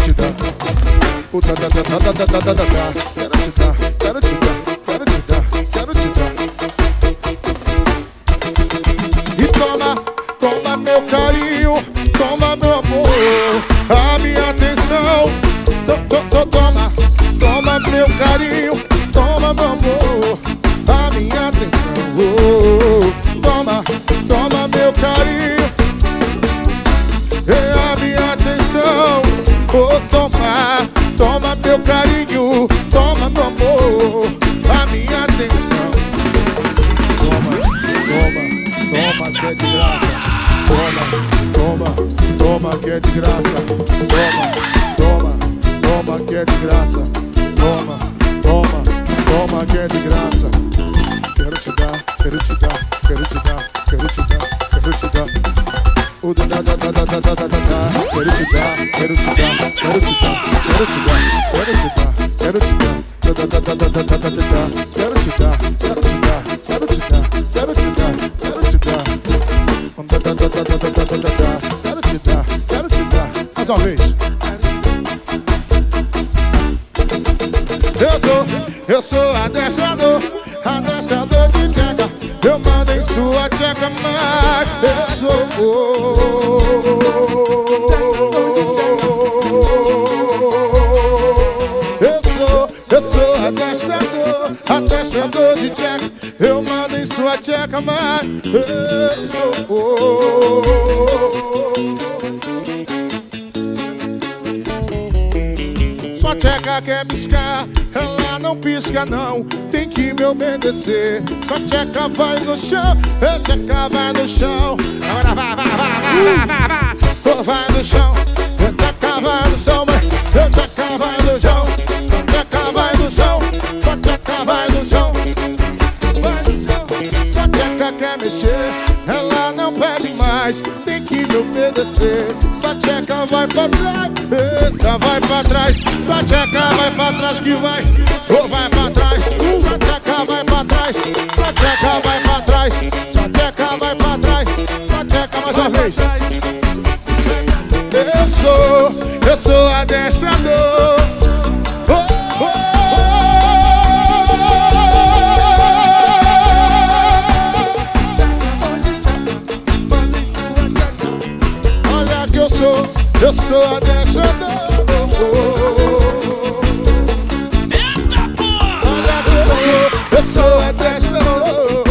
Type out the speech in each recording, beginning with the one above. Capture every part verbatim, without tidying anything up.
te dar. O da da da da da da da da da. Quero te dar, quero te dar, quero te dar, quero te dar. E toma, toma meu carinho, toma meu amor, a minha atenção. Toma, toma meu carinho, toma meu amor, a minha atenção. Toma, toma meu carinho, é a minha atenção. Oh, toma, toma meu carinho, toma meu amor, a minha atenção. Toma, toma, toma que é de graça. Toma, toma, toma que é de graça. Toma, toma, toma que é de graça. Toma, toma, toma que é de graça. Quero te dar, quero te dar, quero te dar, quero te dar, quero te dar. O da da da da da da da da da. Quero te dar, quero te dar, quero te dar, quero te dar, quero te dar, quero te dar. Da da da da da da da da da. Quero te dar, quero te dar, quero te dar, quero te dar, quero te dar. Da da da da da da da da da. Quero te dar, quero te dar. Mais uma vez. Eu sou, eu sou adestrador, adestrador de tcheca. Eu mando em sua tcheca, mas eu sou Eu sou, eu sou adestrador, adestrador de tcheca. Eu mando em sua tcheca, mas eu sou Sua tcheca quer piscar, ela não pisca não, tem que me obedecer. Sua tcheca vai no chão, a tcheca vai no chão. Agora vai, vai, vai, vai, vai, vai. Oh, vai no chão, a tcheca vai no chão, a tcheca vai no chão, a tcheca vai no chão, a tcheca vai no chão, vai no chão. Sua tcheca quer mexer, ela não pede mais, tem que me obedecer. Sua tcheca vai pra trás, eita, vai pra trás. Sua tcheca vai pra trás que vai, ou vai pra trás. Sua tcheca vai pra trás, sua tcheca vai pra trás, sua tcheca vai pra trás, sua tcheca mais uma vez. Eu sou, eu sou adestrador. Oh, oh, oh. Olha que eu sou, eu sou adestrador. Eu sou adestrador.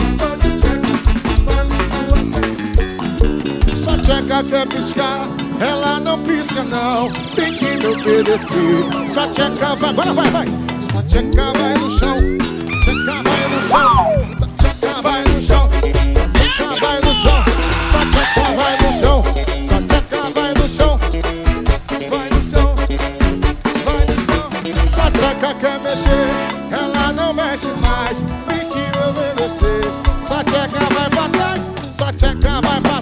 Sua tcheca quer piscar, ela não pisca não, tem que me obedecer. Sua tcheca vai, agora vai, vai. Sua tcheca vai no chão, tcheca vai no chão, tcheca vai no chão, tcheca vai no chão, sua tcheca vai no chão, sua tcheca vai no chão, vai no chão, vai no chão. Sua tcheca quer mexer, ela não mexe mais, tem que me obedecer. Sua tcheca vai pra trás, sua tcheca vai pra